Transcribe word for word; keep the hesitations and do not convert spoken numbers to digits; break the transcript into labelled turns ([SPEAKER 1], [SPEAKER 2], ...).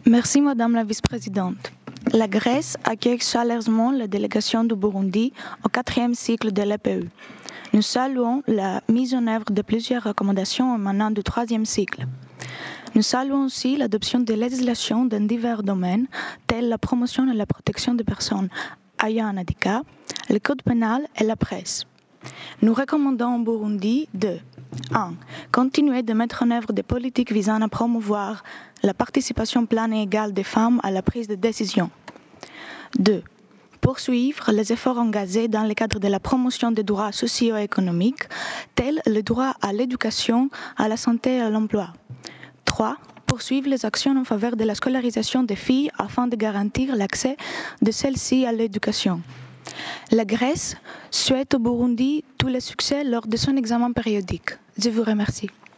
[SPEAKER 1] Merci, Madame la Vice-présidente. La Grèce accueille chaleureusement la délégation du Burundi au quatrième cycle de l'E P U. Nous saluons la mise en œuvre de plusieurs recommandations émanant du troisième cycle. Nous saluons aussi l'adoption de législation dans divers domaines, tels la promotion et la protection des personnes ayant un handicap, le code pénal et la presse. Nous recommandons au Burundi de un. Continuer de mettre en œuvre des politiques visant à promouvoir la participation pleine et égale des femmes à la prise de décision. deux. Poursuivre les efforts engagés dans le cadre de la promotion des droits socio-économiques, tels le droit à l'éducation, à la santé et à l'emploi. trois. Poursuivre les actions en faveur de la scolarisation des filles afin de garantir l'accès de celles-ci à l'éducation. La Grèce souhaite au Burundi tous les succès lors de son examen périodique. Je vous remercie.